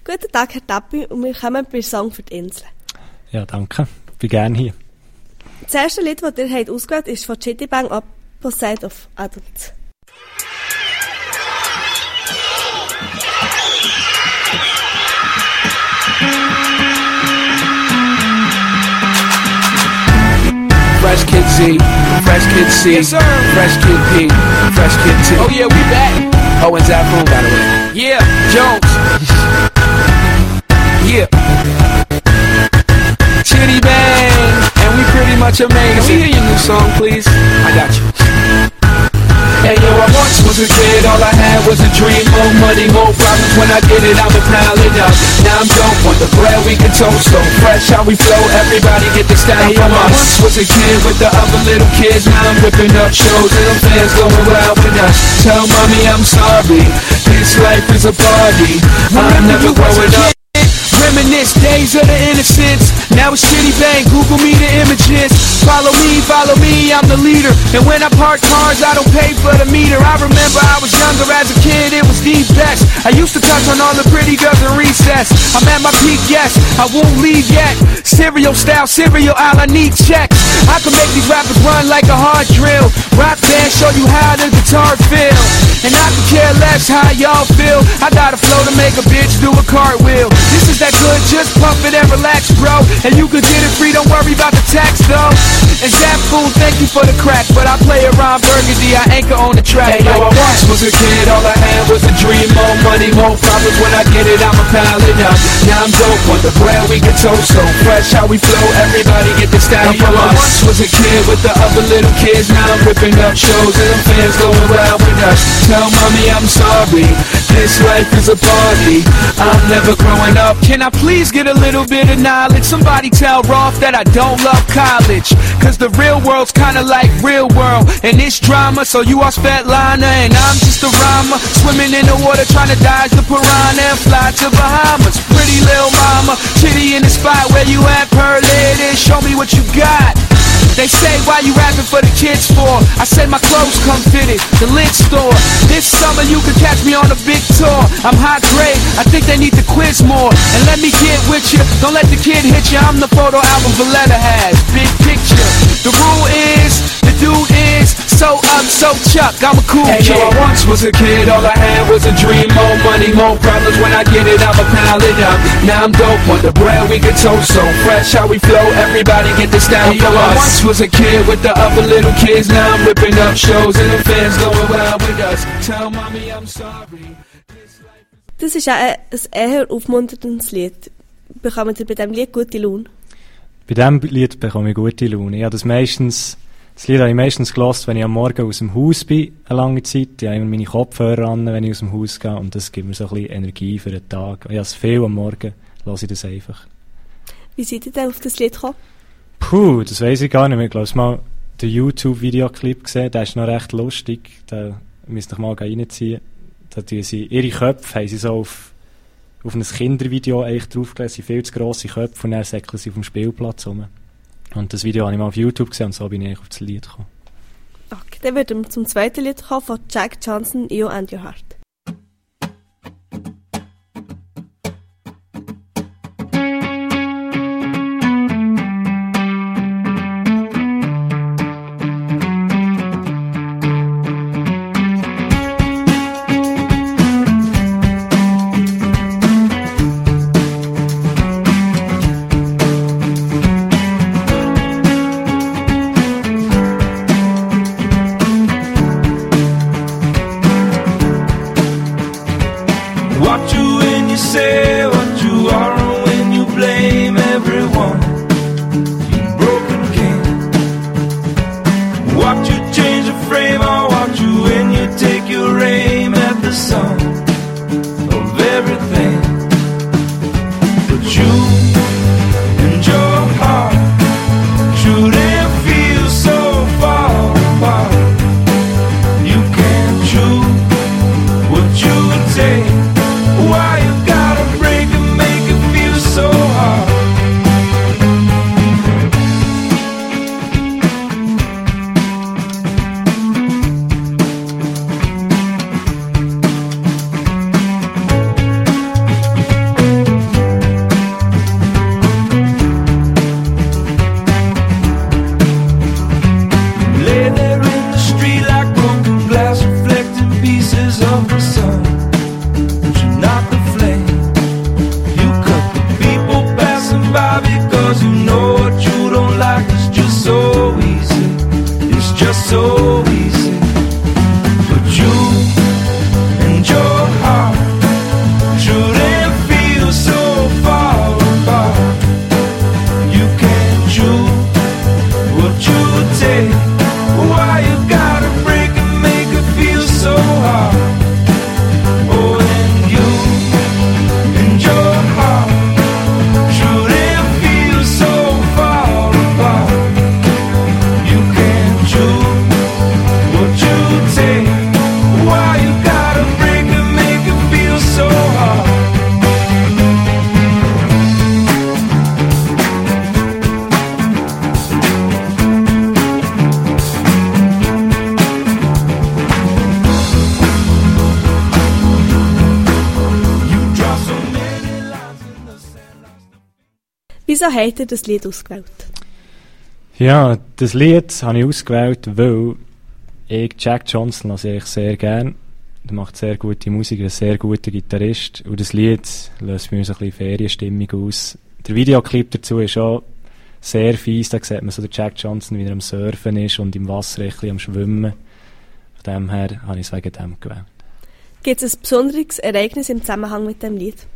Guten Tag, Herr Tappi, und wir kommen bei Song für die Insel. Ja, danke. Ich bin gerne hier. Das erste Lied, das ihr habt ausgewählt habt, ist von Chitty Bang, Opposite of Adults. Fresh Kid Z, Fresh Kid C, yes, Fresh Kid P, Fresh Kid T. Oh yeah, we back. Oh, and Zafoon, by the way. Yeah, Jones. Yeah. Chitty Bang, and we pretty much amazing. Can we hear your new song, please? I got you. Hey yo, I once was a kid, all I had was a dream. More money, more problems, when I get it, I'ma pile it up. Now I'm dope on the bread, we can toast so fresh how we flow, everybody get the style from us. I once was a kid with the other little kids, now I'm whipping up shows and them fans going wild with us. Tell mommy I'm sorry, this life is a party, I'm never growing up. Reminisce days of the innocence. Now it's Chitty Bang, Google me the images. Follow me, I'm the leader. And when I park cars, I don't pay for the meter. I remember I was younger as a kid, it was the best. I used to touch on all the pretty girls in recess. I'm at my peak, yes, I won't leave yet. Cereal style, cereal aisle, I need checks. I can make these rappers run like a hard drill. Rock band, show you how the guitar feel. And I can care less how y'all feel. I got a flow to make a bitch do a cartwheel. This is that good, just pump it and relax, bro. And you can get it free, don't worry about the tax, though. And Zafoon, thank you for the crack, but I play around Burgundy, I anchor on the track. Hey, yo, I once was a kid, all I had was a dream. More money, more problems, when I get it, I'ma pile it up. Now I'm dope on the bread, we get toast so fresh how we flow, everybody get the style from us. I once was a kid with the other little kids, now I'm ripping up shows and them fans going wild with us. Tell mommy I'm sorry, this life is a party, I'm never growing up. Can I please get a little bit of knowledge? Somebody tell Rolf that I don't love college, cause the real world's kinda like real world, and it's drama, so you are Svetlana and I'm just a rhymer, swimming in the water trying to dodge the piranha and fly to Bahamas. Pretty little mama, Chitty in the spot where you at, Pearl it is, show me what you got. They say, why you rapping for the kids for? I said my clothes come fitted, the lid store. This summer you can catch me on a big tour. I'm high grade, I think they need to quiz more. And let me get with you, don't let the kid hit you. I'm the photo album Valletta has, big picture. The rule is, the dude is, so up, so Chuck, I'm a cool kid. Yo, I once was a kid, all I had was a dream. More money, more problems, when I get it, I'ma pile it up. Now I'm dope on the bread, we get toast so fresh how we flow, everybody get the style from us. Was a kid with the other little kids, now I'm ripping up shows and the fans going wild with us. Tell mommy I'm sorry. Das ist auch ein eher aufmunterndes Lied. Bekommt ihr bei diesem Lied gute Laune? Bei diesem Lied bekomme ich gute Laune. Das Lied habe ich meistens gehört, wenn ich am Morgen aus dem Haus bin, eine lange Zeit. Ich habe immer meine Kopfhörer an, wenn ich aus dem Haus gehe, und das gibt mir so ein bisschen Energie für den Tag. Ich habe es viel am Morgen, höre ich das einfach. Wie seid ihr denn auf das Lied gekommen? Puh, das weiss ich gar nicht mehr. Ich glaube, ich habe mal den YouTube-Videoclip gesehen, der ist noch recht lustig. Da müsst ihr mal reinziehen. Da tun sie, ihre Köpfe haben sie so auf ein Kindervideo eigentlich draufgelegt, sie viel zu grosse Köpfe, und dann säckeln sie auf dem Spielplatz rum. Und das Video habe ich mal auf YouTube gesehen, und so bin ich eigentlich auf das Lied gekommen. Okay, dann werden wir zum zweiten Lied kommen von Jack Johnson, You and Your Heart. Wieso habt ihr das Lied ausgewählt? Ja, das Lied habe ich ausgewählt, weil ich Jack Johnson also ich sehr gerne. Er macht sehr gute Musik, er ist ein sehr guter Gitarrist. Und das Lied löst bei mir so ein bisschen Ferienstimmung aus. Der Videoclip dazu ist auch sehr fies. Da sieht man so den Jack Johnson, wie er am Surfen ist und im Wasser ein bisschen am Schwimmen. Von dem her habe ich es wegen dem gewählt. Gibt es ein besonderes Ereignis im Zusammenhang mit dem Lied?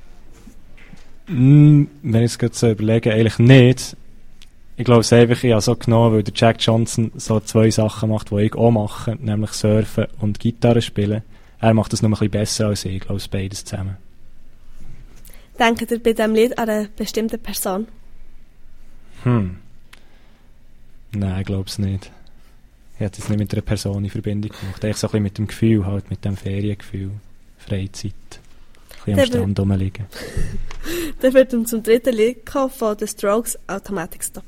Wenn ich es gerade so überlege, eigentlich nicht. Ich glaube es einfach, ich habe so genommen, weil der Jack Johnson so 2 Sachen macht, die ich auch mache, nämlich Surfen und Gitarre spielen. Er macht das noch ein bisschen besser als ich glaube beides zusammen. Denkt ihr bei diesem Lied an eine bestimmte Person? Nein, ich glaube es nicht. Ich hätte es nicht mit einer Person in Verbindung gemacht. Eigentlich so ein bisschen mit dem Gefühl, halt mit dem Feriengefühl, Freizeit. Ein bisschen am Strand rumliegen. Dann wird zum dritten Lied kommen von The Strokes, Automatic Stop.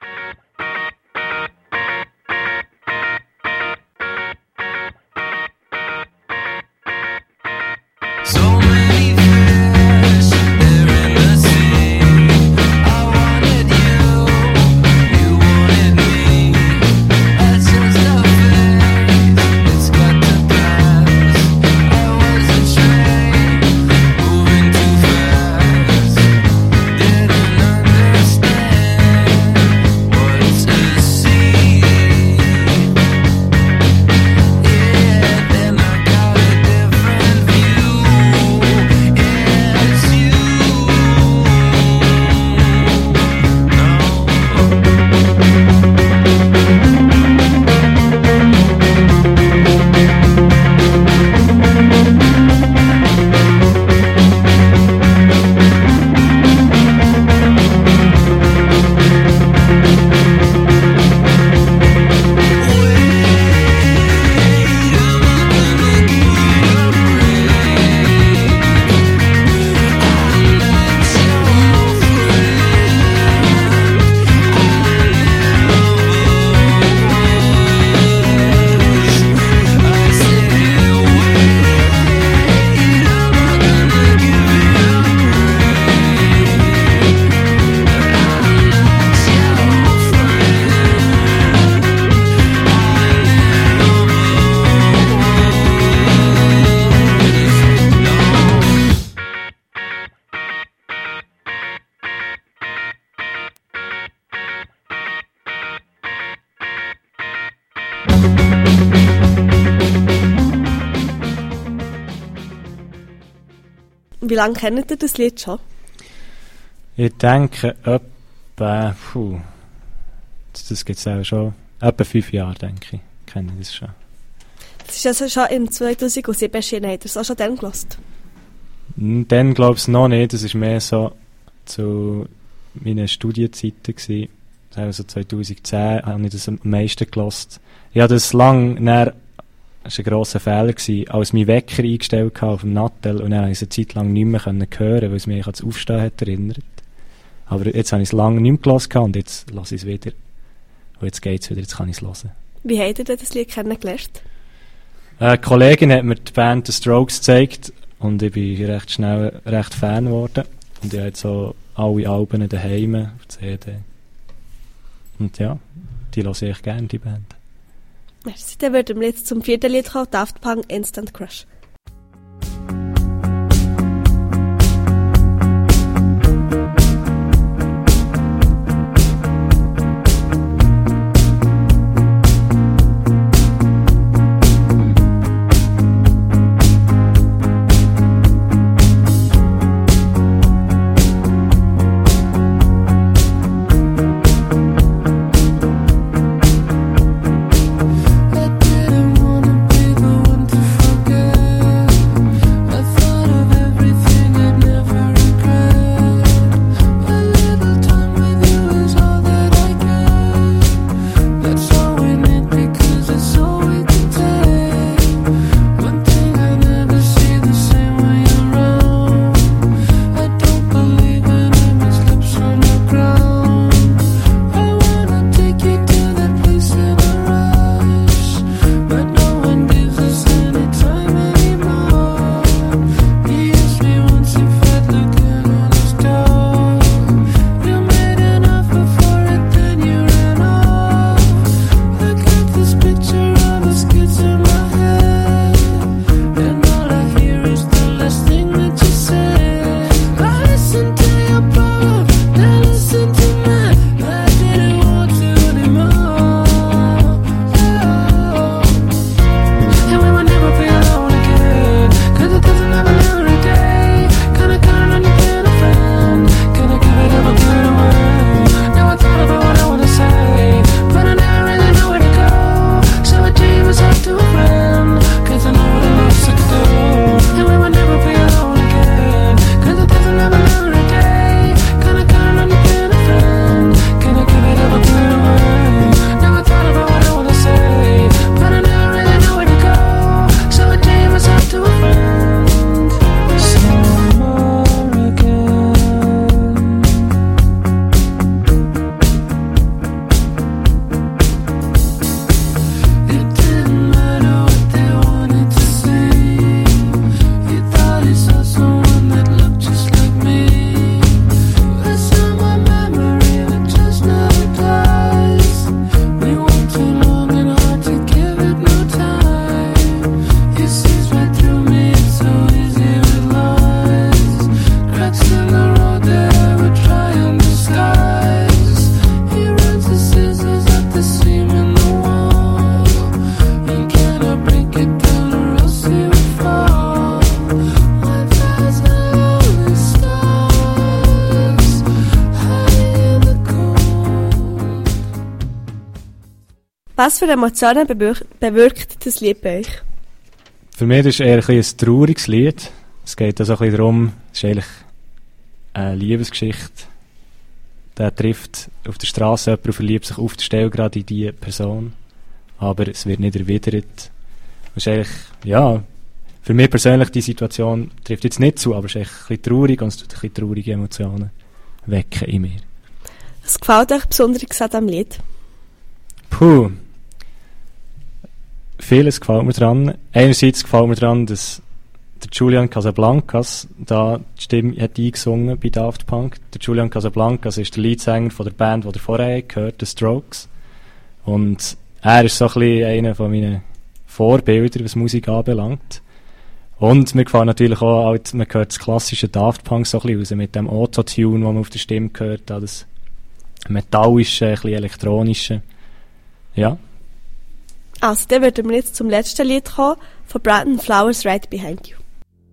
Wie lange kennt ihr das Lied schon? Ich denke, etwa, das gibt es auch schon, etwa 5 Jahre, denke ich, kenne ich das schon. Das ist also schon im 2007 erschienen, habt ihr es auch schon dann gehört? Dann glaube ich noch nicht, das war mehr so zu meinen Studienzeiten gewesen. Also 2010 habe ich das am meisten gehört. Ich habe das lange, das war ein grosser Fehler gewesen, als mein Wecker eingestellt auf dem Nattel und dann konnte ich es eine Zeit lang nicht mehr hören, weil es mich an das Aufstehen hat erinnert. Aber jetzt habe ich es lange nicht mehr gehört und jetzt höre ich es wieder. Und jetzt geht es wieder, jetzt kann ich es hören. Wie habt ihr das Lied kennengelernt? Eine Kollegin hat mir die Band The Strokes gezeigt und ich bin recht schnell recht Fan geworden. Und ich habe jetzt so alle Alben daheim auf CD. Und ja, die höre ich gerne, die Band. Merci, dann würden wir jetzt zum 4. Lied kommen, Daft Punk, Instant Crush. I didn't wanna be the one to forget. Was für Emotionen bewirkt das Lied bei euch? Für mich ist es eher ein trauriges Lied. Es geht also ein bisschen darum, es ist eigentlich eine Liebesgeschichte. Der trifft auf der Straße jemanden und verliebt sich auf der Stelle gerade in diese Person. Aber es wird nicht erwidert. Es ist eigentlich, ja, für mich persönlich die Situation trifft jetzt nicht zu, aber es ist echt ein bisschen traurig und es tut ein bisschen traurige Emotionen wecken in mir. Was gefällt euch besonders an diesem Lied? Puh. Vieles gefällt mir dran. Einerseits gefällt mir dran, dass der Julian Casablancas da die Stimme hat eingesungen bei Daft Punk. Der Julian Casablancas ist der Leadsänger von der Band, die ihr vorher gehört, The Strokes. Und er ist so ein bisschen einer von meinen Vorbildern, was Musik anbelangt. Und mir gefällt natürlich auch, man hört das klassische Daft Punk so ein bisschen raus, mit dem Autotune, das man auf der Stimme hört, das metallische, ein bisschen elektronische. Ja. Also, dann würden wir jetzt zum letzten Lied kommen, von Brandon Flowers, Right Behind You.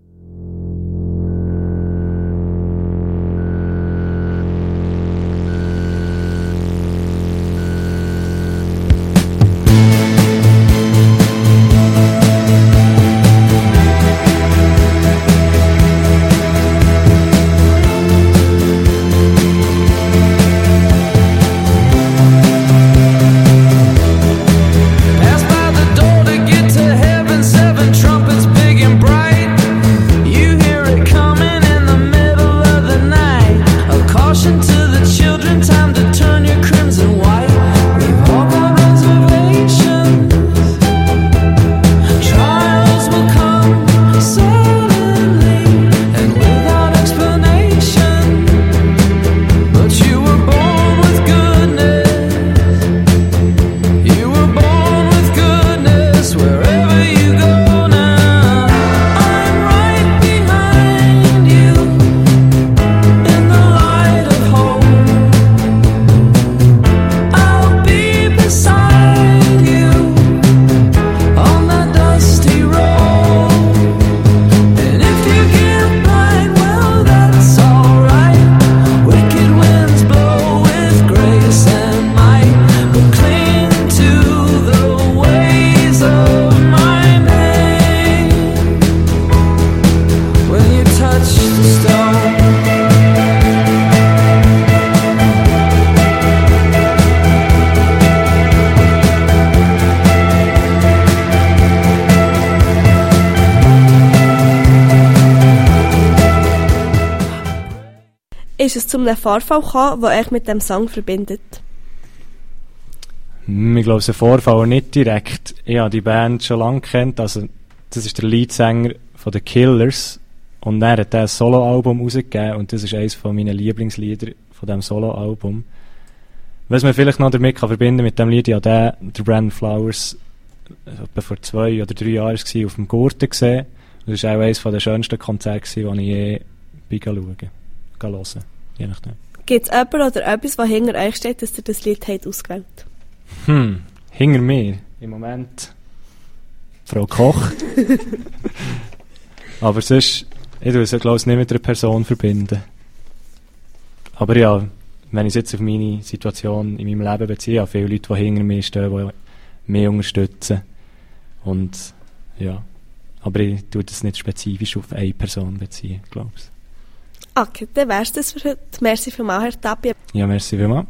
Ist es zu einem Vorfall gekommen, der euch mit dem Song verbindet? Ich glaube, es ist ein Vorfall nicht direkt. Ich habe die Band schon lange kennt. Also, das ist der Leadsänger von The Killers. Und er hat ein Soloalbum rausgegeben. Und das ist eines von meinen Lieblingslieder von diesem Soloalbum. Was man vielleicht noch damit verbinden kann mit dem Lied, ja, der Brandon Flowers, etwa vor 2 oder 3 Jahren war, auf dem Gurten gesehen. Das war auch eines der schönsten Konzerte, die ich je hören. Je nachdem. Gibt es jemanden oder etwas, was hinter euch steht, dass ihr das Lied habt ausgewählt? Hinter mir? Im Moment Frau Koch. Aber sonst, ich würde es, glaube ich, nicht mit einer Person verbinden. Aber ja, wenn ich es jetzt auf meine Situation in meinem Leben beziehe, habe viele Leute, die hinter mir stehen, die mich unterstützen. Und ja, aber ich tue das nicht spezifisch auf eine Person beziehen, glaube ich. Okay, dann wär's das für heute. Merci vielmals, Herr Tapia. Ja, merci vielmals.